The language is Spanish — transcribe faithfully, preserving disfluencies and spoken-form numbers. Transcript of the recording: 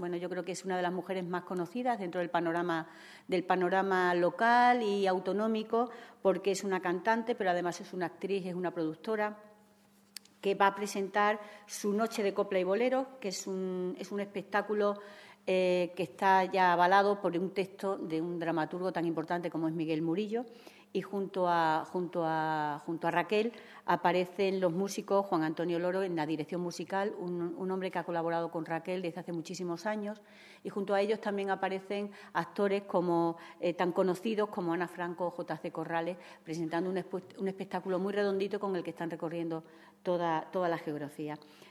Bueno, yo creo que es una de las mujeres más conocidas dentro del panorama, del panorama local y autonómico, porque es una cantante, pero además es una actriz, es una productora, que va a presentar su Noche de Copla y Bolero, que es un, es un espectáculo eh, que está ya avalado por un texto de un dramaturgo tan importante como es Miguel Murillo, y junto a, junto a, junto a Raquel aparecen los músicos Juan Antonio Loro en la dirección musical, un, un hombre que ha colaborado con Raquel desde hace muchísimos años, y junto a ellos también aparecen actores como, eh, tan conocidos como Ana Franco o J C Corrales, presentando un, un espectáculo muy redondito con el que están recorriendo toda, toda la geografía.